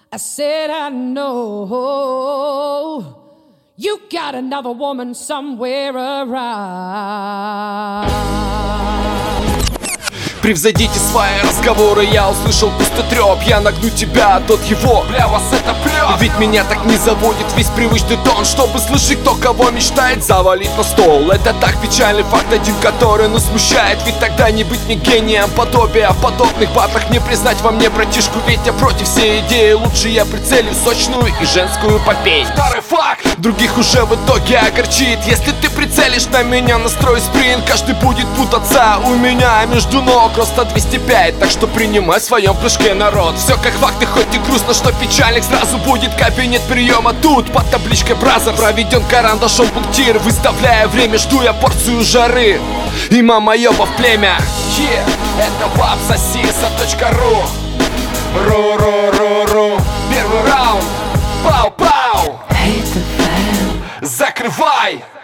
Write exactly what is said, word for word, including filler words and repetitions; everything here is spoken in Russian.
I said I know you got another woman somewhere around. Превзойдите свои разговоры, я услышал пустотрёп. Я нагну тебя, а тот его, бля, вас это прёт. Ведь меня так не заводит весь привычный тон, чтобы слышать, кто кого мечтает завалить на стол. Это так печальный факт один, который нас смущает. Ведь тогда не быть мне гением, подобие о подобных батлах не признать во мне братишку. Ведь я против всей идеи, лучше я прицелю сочную и женскую попей. Второй факт, других уже в итоге огорчит. Если ты прицелишь на меня, настрой спринт. Каждый будет путаться у меня между ног. Просто двести пять, так что принимай в своем прыжке, народ. Все как факты, хоть и грустно, что печальник. Сразу будет кабинет приема тут под табличкой Бразер. Проведен карандашом пунктир, выставляя время, жду я порцию жары. И мама ёба в племя. Yeah, это вапсосиса точка ру. Ру-ру-ру-ру. Первый раунд. Пау-пау. Закрывай.